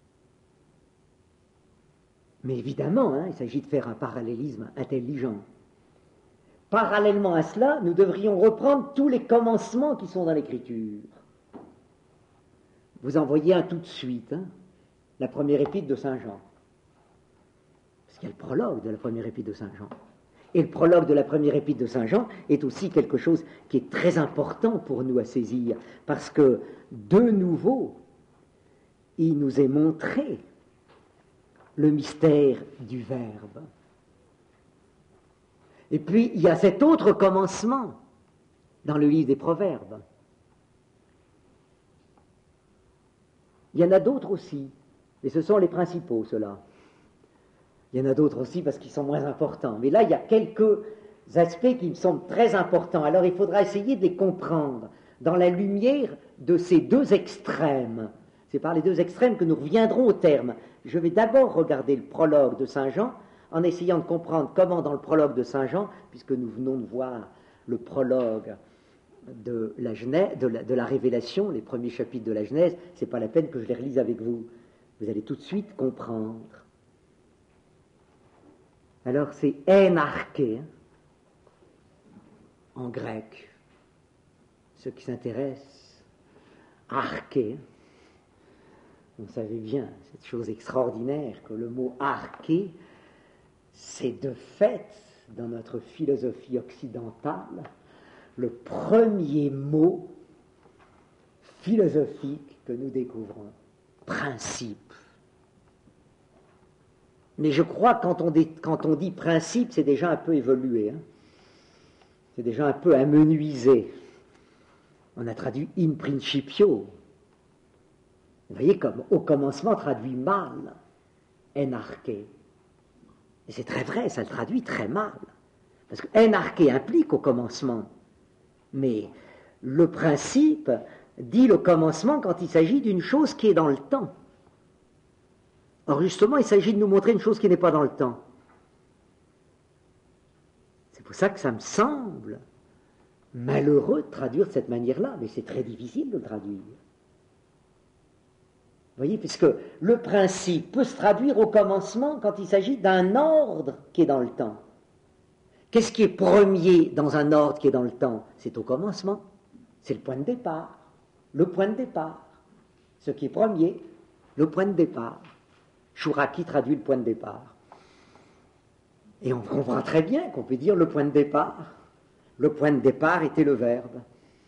S1: Mais évidemment, il s'agit de faire un parallélisme intelligent. Parallèlement à cela, nous devrions reprendre tous les commencements qui sont dans l'Écriture. Vous en voyez un tout de suite, la première épître de Saint Jean. Parce qu'il y a le prologue de la première épître de Saint Jean. Et le prologue de la première épître de Saint Jean est aussi quelque chose qui est très important pour nous à saisir, parce que, de nouveau, il nous est montré le mystère du Verbe. Et puis, il y a cet autre commencement dans le livre des Proverbes. Il y en a d'autres aussi, et ce sont les principaux, ceux-là. Il y en a d'autres aussi parce qu'ils sont moins importants. Mais là, il y a quelques aspects qui me semblent très importants. Alors, il faudra essayer de les comprendre dans la lumière de ces 2 extrêmes. C'est par les 2 extrêmes que nous reviendrons au terme. Je vais d'abord regarder le prologue de Saint Jean, en essayant de comprendre comment dans le prologue de Saint Jean, puisque nous venons de voir le prologue de la Genèse, de la Révélation, les premiers chapitres de la Genèse, c'est pas la peine que je les relise avec vous. Vous allez tout de suite comprendre. Alors c'est énarché en grec. Ceux qui s'intéressent, arché, Vous savez bien, cette chose extraordinaire que le mot arché, c'est de fait, dans notre philosophie occidentale, le premier mot philosophique que nous découvrons. Principe. Mais je crois que quand on dit principe, c'est déjà un peu évolué. Hein. C'est déjà un peu amenuisé. On a traduit in principio. Vous voyez, comme au commencement traduit mal, en arche. Et c'est très vrai, ça le traduit très mal. Parce que en arche implique au commencement. Mais le principe dit le commencement quand il s'agit d'une chose qui est dans le temps. Or justement, il s'agit de nous montrer une chose qui n'est pas dans le temps. C'est pour ça que ça me semble malheureux de traduire de cette manière-là, mais c'est très difficile de le traduire. Vous voyez, puisque le principe peut se traduire au commencement quand il s'agit d'un ordre qui est dans le temps. Qu'est-ce qui est premier dans un ordre qui est dans le temps? C'est au commencement. C'est le point de départ. Le point de départ. Ce qui est premier, le point de départ. Chouraki traduit le point de départ. Et on comprend très bien qu'on peut dire le point de départ. Le point de départ était le verbe.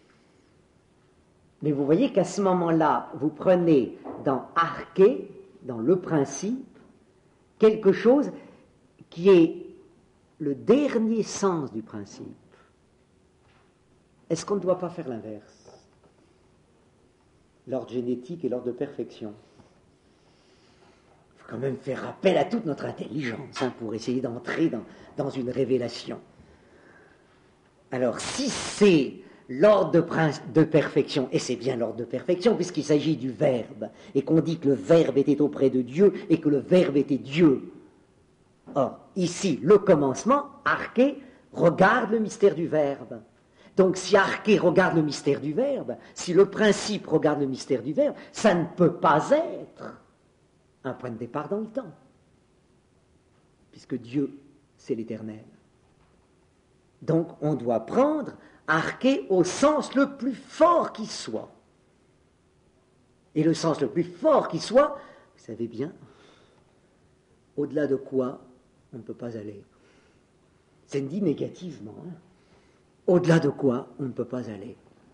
S1: Mais vous voyez qu'à ce moment-là, vous prenez dans arché, dans le principe, quelque chose qui est le dernier sens du principe. Est-ce qu'on ne doit pas faire l'inverse? L'ordre génétique et l'ordre de perfection. Il faut quand même faire appel à toute notre intelligence pour essayer d'entrer dans une révélation. Alors, si c'est l'ordre de perfection, et c'est bien l'ordre de perfection puisqu'il s'agit du Verbe, et qu'on dit que le Verbe était auprès de Dieu et que le Verbe était Dieu. Or, ici, le commencement, arché, regarde le mystère du Verbe. Donc, si arché regarde le mystère du Verbe, si le principe regarde le mystère du Verbe, ça ne peut pas être un point de départ dans le temps, puisque Dieu, c'est l'Éternel. Donc, on doit prendre arché au sens le plus fort qui soit. Et le sens le plus fort qui soit, vous savez bien, au-delà de quoi on ne peut pas aller. C'est dit négativement. Hein. Au-delà de quoi on ne peut pas aller.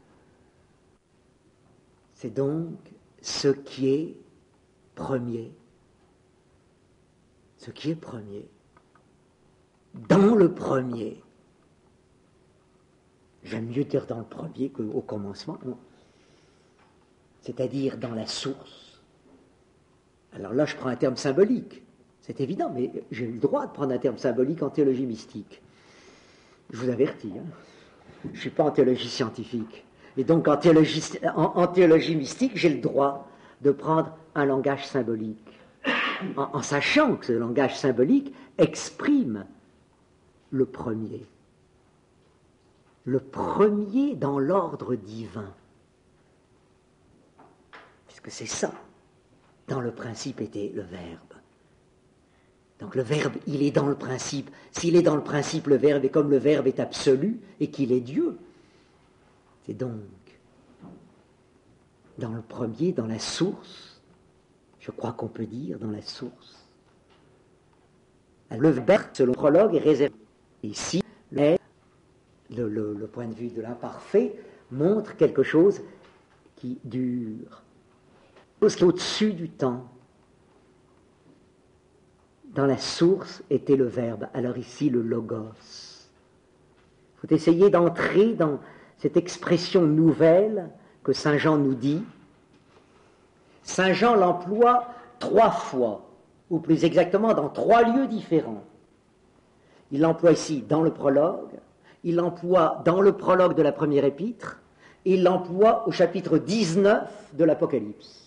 S1: C'est donc ce qui est premier. Ce qui est premier. Dans le premier. J'aime mieux dire dans le premier qu'au commencement. C'est-à-dire dans la source. Alors là, je prends un terme symbolique. C'est évident, mais j'ai le droit de prendre un terme symbolique en théologie mystique. Je vous avertis, hein. Je ne suis pas en théologie scientifique. Et donc en théologie mystique, j'ai le droit de prendre un langage symbolique. En sachant que ce langage symbolique exprime le premier. Le premier dans l'ordre divin. Puisque c'est ça. Dans le principe était le Verbe. Donc le Verbe, il est dans le principe. S'il est dans le principe, le Verbe, et comme le Verbe est absolu, et qu'il est Dieu, c'est donc dans le premier, dans la source, je crois qu'on peut dire dans la source. Le Verbe, selon le prologue, est réservé. Ici, le point de vue de l'imparfait montre quelque chose qui dure, quelque chose qui est au-dessus du temps. Dans la source était le Verbe, alors ici le Logos. Il faut essayer d'entrer dans cette expression nouvelle que Saint Jean nous dit. Saint Jean l'emploie 3 fois, ou plus exactement dans 3 lieux différents. Il l'emploie ici dans le prologue, il l'emploie dans le prologue de la première épître, et il l'emploie au chapitre 19 de l'Apocalypse.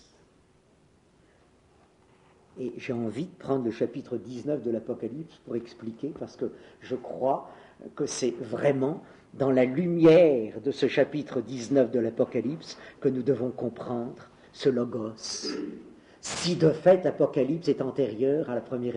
S1: Et j'ai envie de prendre le chapitre 19 de l'Apocalypse pour expliquer, parce que je crois que c'est vraiment dans la lumière de ce chapitre 19 de l'Apocalypse que nous devons comprendre ce Logos. Si de fait l'Apocalypse est antérieur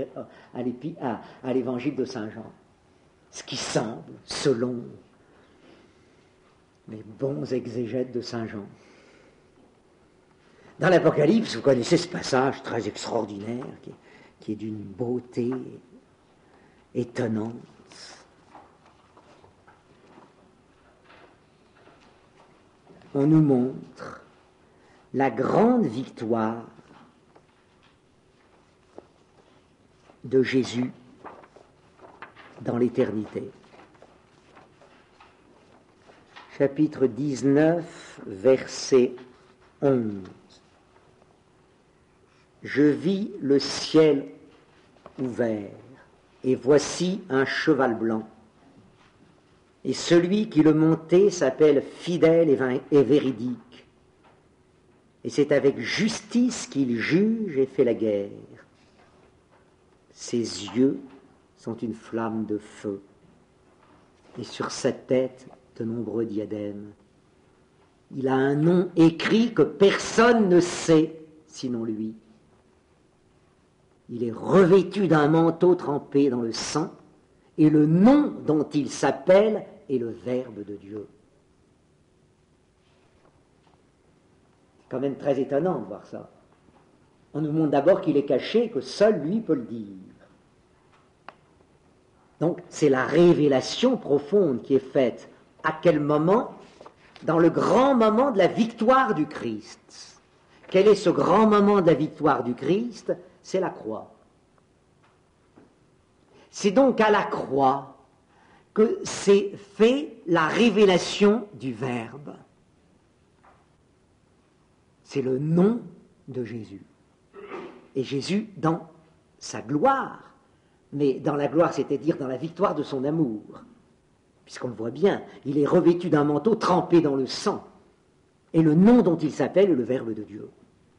S1: à l'évangile de Saint Jean. Ce qui semble, selon les bons exégètes de Saint Jean. Dans l'Apocalypse, vous connaissez ce passage très extraordinaire qui est d'une beauté étonnante. On nous montre la grande victoire de Jésus dans l'éternité. Chapitre 19, verset 11. Je vis le ciel ouvert, et voici un cheval blanc. Et celui qui le montait s'appelle fidèle et véridique. Et c'est avec justice qu'il juge et fait la guerre. Ses yeux sont une flamme de feu, et sur sa tête de nombreux diadèmes. Il a un nom écrit que personne ne sait sinon lui. Il est revêtu d'un manteau trempé dans le sang, et le nom dont il s'appelle est le Verbe de Dieu. C'est quand même très étonnant de voir ça. On nous montre d'abord qu'il est caché, que seul lui peut le dire. Donc c'est la révélation profonde qui est faite. À quel moment? Dans le grand moment de la victoire du Christ. Quel est ce grand moment de la victoire du Christ? C'est la croix. C'est donc à la croix que s'est fait la révélation du Verbe. C'est le nom de Jésus. Et Jésus, dans sa gloire, mais dans la gloire, c'est-à-dire dans la victoire de son amour, puisqu'on le voit bien, il est revêtu d'un manteau trempé dans le sang, et le nom dont il s'appelle est le Verbe de Dieu.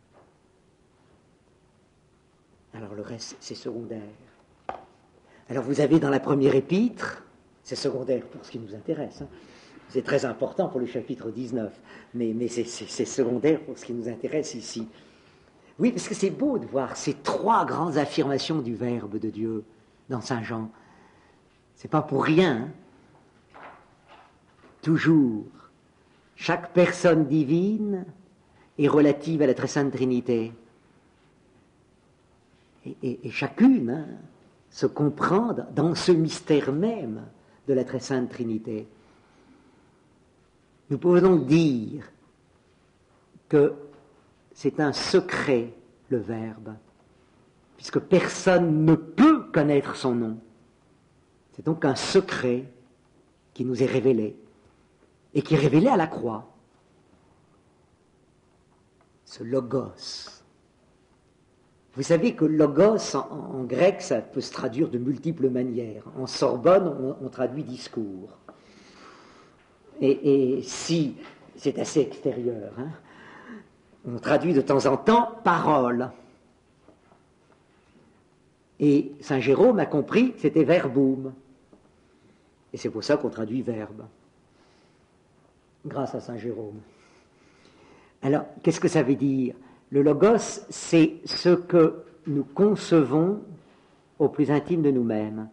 S1: Alors le reste, c'est secondaire. Alors vous avez dans la première épître, c'est secondaire pour ce qui nous intéresse, hein. C'est très important pour le chapitre 19, mais c'est secondaire pour ce qui nous intéresse ici. Oui, parce que c'est beau de voir ces trois grandes affirmations du Verbe de Dieu dans Saint Jean. C'est pas pour rien, hein. Toujours, chaque personne divine est relative à la très sainte Trinité. Et chacune, hein, se comprend dans ce mystère même de la très sainte Trinité. Nous pouvons donc dire que c'est un secret, le Verbe, puisque personne ne peut connaître son nom. C'est donc un secret qui nous est révélé, et qui est révélé à la croix. Ce logos. Vous savez que logos, en grec, ça peut se traduire de multiples manières. En Sorbonne, on traduit discours. Et si, c'est assez extérieur, hein, on traduit de temps en temps parole. Et Saint Jérôme a compris que c'était verbum. Et c'est pour ça qu'on traduit verbe. Grâce à Saint Jérôme. Alors, qu'est-ce que ça veut dire? Le logos, c'est ce que nous concevons au plus intime de nous-mêmes.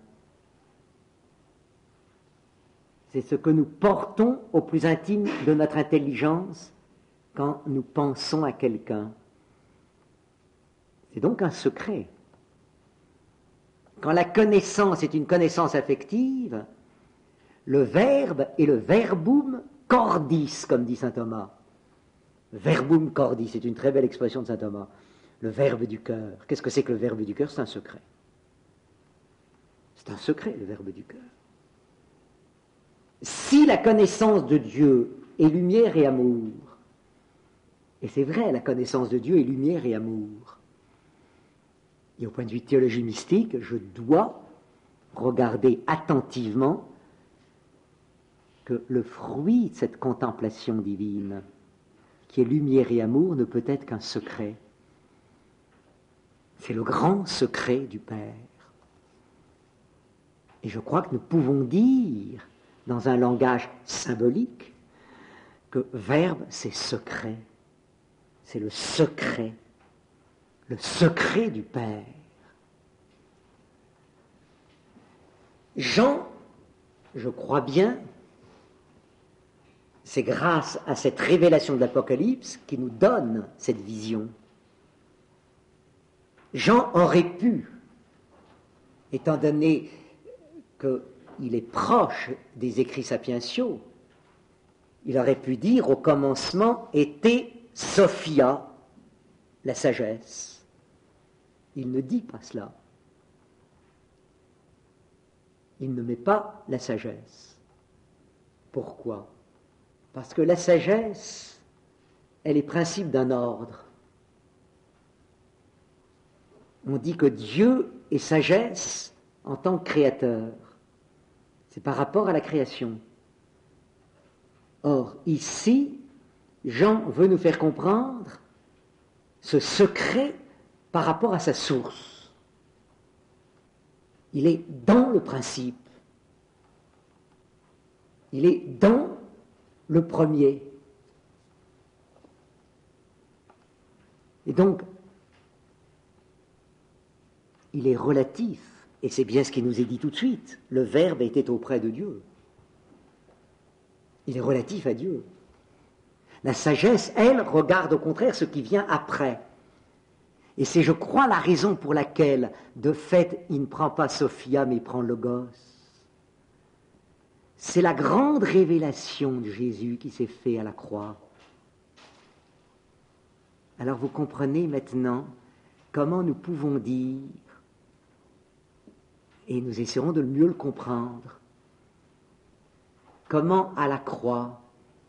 S1: C'est ce que nous portons au plus intime de notre intelligence quand nous pensons à quelqu'un. C'est donc un secret. Quand la connaissance est une connaissance affective, le verbe est le verbum cordis, comme dit saint Thomas. Verbum cordis, c'est une très belle expression de saint Thomas. Le verbe du cœur. Qu'est-ce que c'est que le verbe du cœur? C'est un secret. C'est un secret, le verbe du cœur. Si la connaissance de Dieu est lumière et amour, et c'est vrai, la connaissance de Dieu est lumière et amour, et au point de vue de théologie mystique, je dois regarder attentivement que le fruit de cette contemplation divine, qui est lumière et amour, ne peut être qu'un secret. C'est le grand secret du Père. Et je crois que nous pouvons dire, dans un langage symbolique, que verbe, c'est secret. C'est le secret du Père. Jean, je crois bien, c'est grâce à cette révélation de l'Apocalypse qui nous donne cette vision. Jean aurait pu, étant donné qu'il est proche des écrits sapientiaux, il aurait pu dire au commencement était Sophia, la sagesse. Il ne dit pas cela. Il ne met pas la sagesse. Pourquoi ? Parce que la sagesse, elle est principe d'un ordre. On dit que Dieu est sagesse en tant que créateur. C'est par rapport à la création. Or, ici, Jean veut nous faire comprendre ce secret par rapport à sa source. Il est dans le principe. Il est dans le premier. Et donc, il est relatif, et c'est bien ce qui nous est dit tout de suite. Le Verbe était auprès de Dieu. Il est relatif à Dieu. La sagesse, elle, regarde au contraire ce qui vient après. Et c'est, je crois, la raison pour laquelle, de fait, il ne prend pas Sophia, mais il prend Logos. C'est la grande révélation de Jésus qui s'est faite à la croix. Alors vous comprenez maintenant comment nous pouvons dire, et nous essaierons de mieux le comprendre, comment à la croix,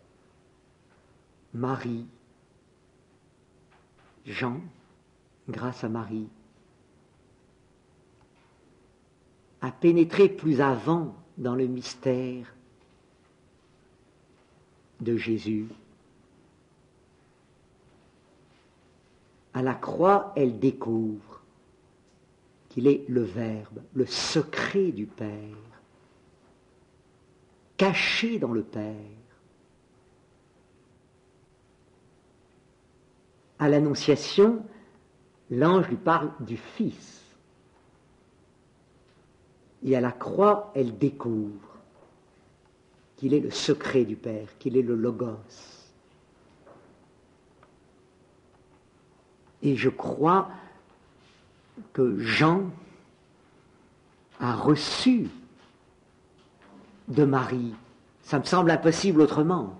S1: Marie, Jean, grâce à Marie, a pénétré plus avant dans le mystère de Jésus. À la croix, elle découvre qu'il est le Verbe, le secret du Père, caché dans le Père. À l'Annonciation, l'ange lui parle du Fils. Et à la croix, elle découvre qu'il est le secret du Père, qu'il est le Logos. Et je crois que Jean a reçu de Marie. Ça me semble impossible autrement.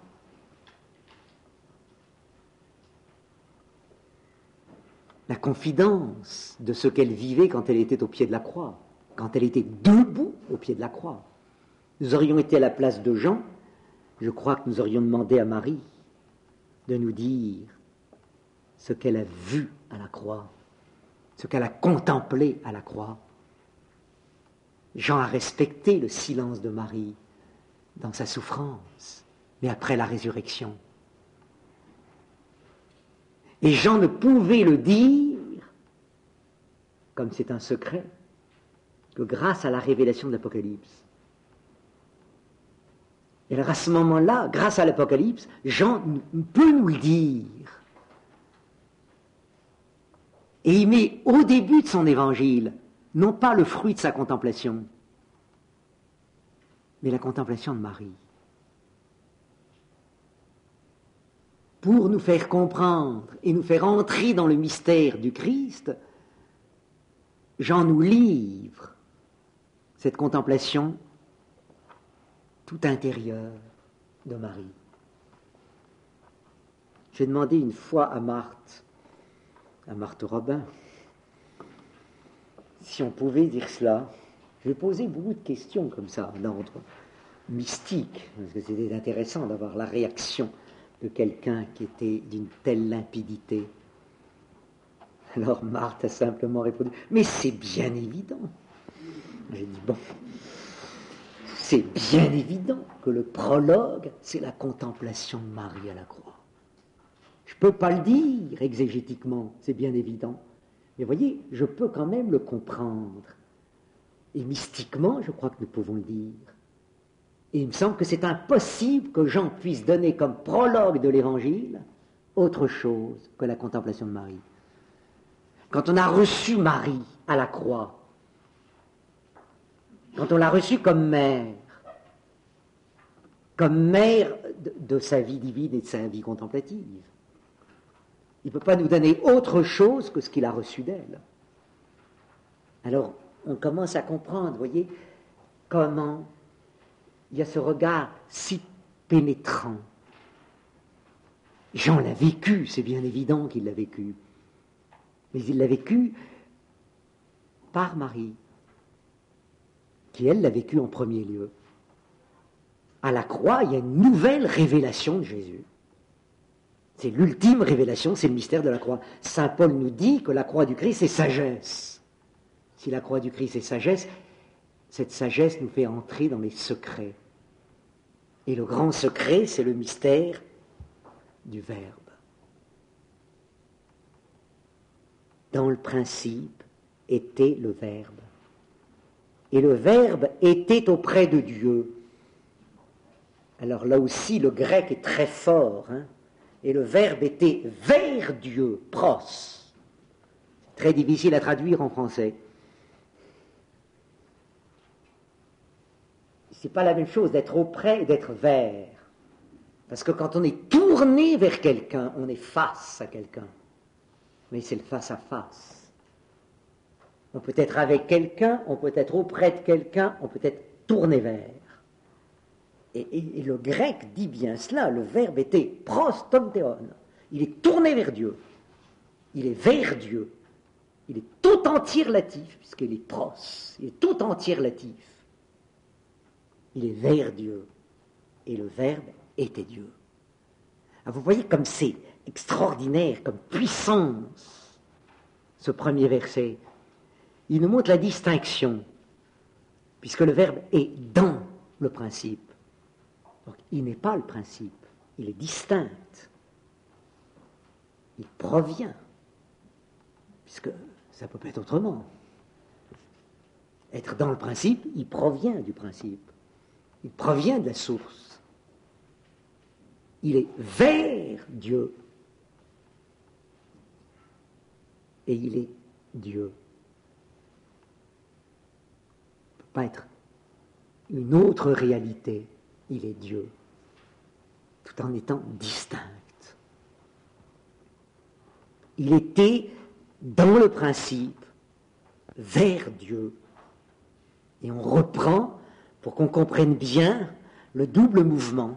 S1: La confidence de ce qu'elle vivait quand elle était au pied de la croix, quand elle était debout au pied de la croix. Nous aurions été à la place de Jean, je crois que nous aurions demandé à Marie de nous dire ce qu'elle a vu à la croix, ce qu'elle a contemplé à la croix. Jean a respecté le silence de Marie dans sa souffrance, mais après la résurrection. Et Jean ne pouvait le dire, comme c'est un secret, que grâce à la révélation de l'Apocalypse. Et alors à ce moment-là, grâce à l'Apocalypse, Jean peut nous le dire. Et il met au début de son évangile, non pas le fruit de sa contemplation, mais la contemplation de Marie. Pour nous faire comprendre et nous faire entrer dans le mystère du Christ, Jean nous livre cette contemplation tout intérieure de Marie. J'ai demandé une fois à Marthe Robin, si on pouvait dire cela. J'ai posé beaucoup de questions comme ça, d'ordre mystique, parce que c'était intéressant d'avoir la réaction de quelqu'un qui était d'une telle limpidité. Alors Marthe a simplement répondu, mais c'est bien évident. J'ai dit, bon, c'est bien évident que le prologue, c'est la contemplation de Marie à la croix. Je ne peux pas le dire exégétiquement, c'est bien évident. Mais voyez, je peux quand même le comprendre. Et mystiquement, je crois que nous pouvons le dire. Et il me semble que c'est impossible que Jean puisse donner comme prologue de l'Évangile autre chose que la contemplation de Marie. Quand on a reçu Marie à la croix, quand on l'a reçue comme mère de sa vie divine et de sa vie contemplative. Il ne peut pas nous donner autre chose que ce qu'il a reçu d'elle. Alors, on commence à comprendre, vous voyez, comment il y a ce regard si pénétrant. Jean l'a vécu, c'est bien évident qu'il l'a vécu. Mais il l'a vécu par Marie, qui, elle, l'a vécu en premier lieu. À la croix, il y a une nouvelle révélation de Jésus. C'est l'ultime révélation, c'est le mystère de la croix. Saint Paul nous dit que la croix du Christ est sagesse. Si la croix du Christ est sagesse, cette sagesse nous fait entrer dans les secrets. Et le grand secret, c'est le mystère du Verbe. Dans le principe était le Verbe. Et le Verbe était auprès de Dieu. Alors là aussi, le grec est très fort. Et le Verbe était vers Dieu, pros. C'est très difficile à traduire en français. C'est pas la même chose d'être auprès et d'être vers. Parce que quand on est tourné vers quelqu'un, on est face à quelqu'un. Mais c'est le face à face. On peut être avec quelqu'un, on peut être auprès de quelqu'un, on peut être tourné vers. Et le grec dit bien cela, le verbe était prostonteon. Il est tourné vers Dieu. Il est vers Dieu. Il est tout entier relatif, puisqu'il est pros. Il est tout entier relatif. Il est vers Dieu. Et le Verbe était Dieu. Alors vous voyez comme c'est extraordinaire, comme puissance, ce premier verset. Il nous montre la distinction, puisque le Verbe est dans le principe. Donc il n'est pas le principe, il est distinct. Il provient, puisque ça ne peut pas être autrement. Être dans le principe, il provient du principe. Il provient de la source. Il est vers Dieu. Et il est Dieu. Il ne peut pas être une autre réalité. Il est Dieu. Tout en étant distinct. Il était dans le principe vers Dieu. Et on reprend, pour qu'on comprenne bien, le double mouvement.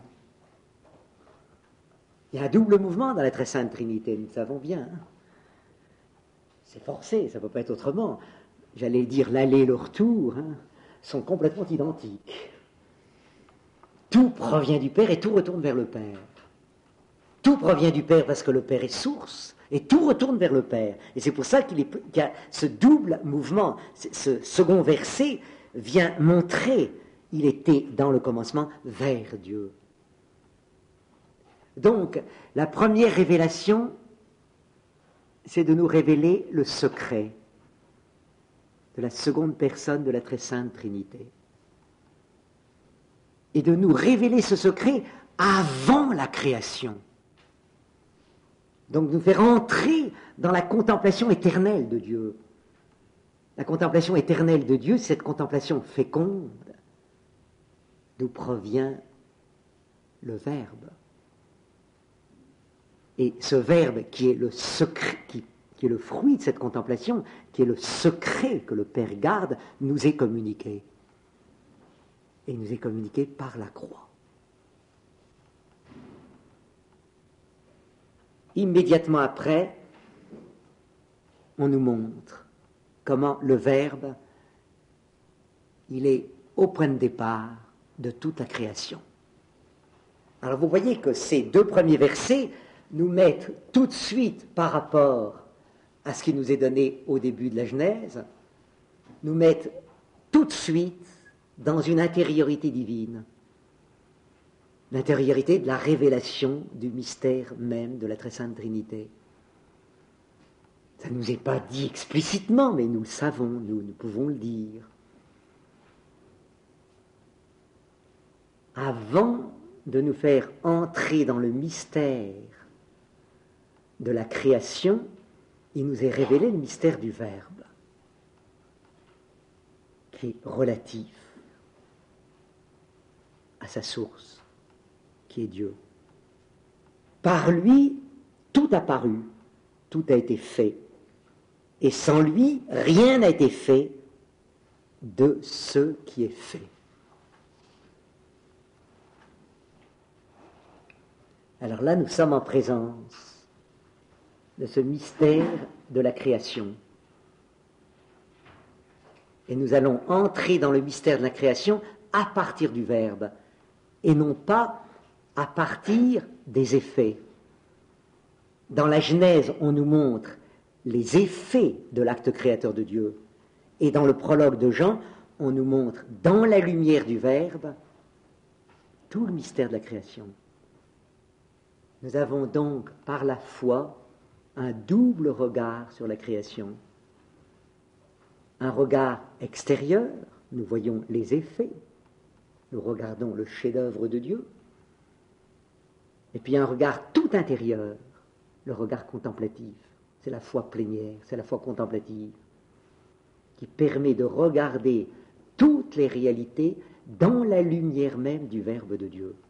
S1: Il y a un double mouvement dans la très sainte Trinité, nous le savons bien. C'est forcé, ça ne peut pas être autrement. J'allais dire l'aller et le retour sont complètement identiques. Tout provient du Père et tout retourne vers le Père. Tout provient du Père parce que le Père est source et tout retourne vers le Père. Et c'est pour ça qu'il y a ce double mouvement. Ce second verset vient montrer il était dans le commencement vers Dieu. Donc, la première révélation, c'est de nous révéler le secret de la seconde personne de la très sainte Trinité. Et de nous révéler ce secret avant la création. Donc, nous faire entrer dans la contemplation éternelle de Dieu. La contemplation éternelle de Dieu, c'est cette contemplation féconde d'où provient le Verbe. Et ce Verbe qui est le secret, qui est le fruit de cette contemplation, qui est le secret que le Père garde, nous est communiqué. Et il nous est communiqué par la croix. Immédiatement après, on nous montre comment le Verbe, il est au point de départ de toute la création. Alors vous voyez que ces deux premiers versets nous mettent tout de suite par rapport à ce qui nous est donné au début de la Genèse, nous mettent tout de suite dans une intériorité divine, l'intériorité de la révélation du mystère même de la très sainte Trinité. Ça ne nous est pas dit explicitement, mais nous le savons, nous pouvons le dire. Avant de nous faire entrer dans le mystère de la création, il nous est révélé le mystère du Verbe, qui est relatif à sa source, qui est Dieu. Par lui, tout a paru, tout a été fait. Et sans lui, rien n'a été fait de ce qui est fait. Alors là, nous sommes en présence de ce mystère de la création. Et nous allons entrer dans le mystère de la création à partir du Verbe, et non pas à partir des effets. Dans la Genèse, on nous montre les effets de l'acte créateur de Dieu. Et dans le prologue de Jean, on nous montre, dans la lumière du Verbe, tout le mystère de la création. Nous avons donc, par la foi, un double regard sur la création. Un regard extérieur, nous voyons les effets, nous regardons le chef-d'œuvre de Dieu, et puis un regard tout intérieur, le regard contemplatif. C'est la foi plénière, c'est la foi contemplative, qui permet de regarder toutes les réalités dans la lumière même du Verbe de Dieu.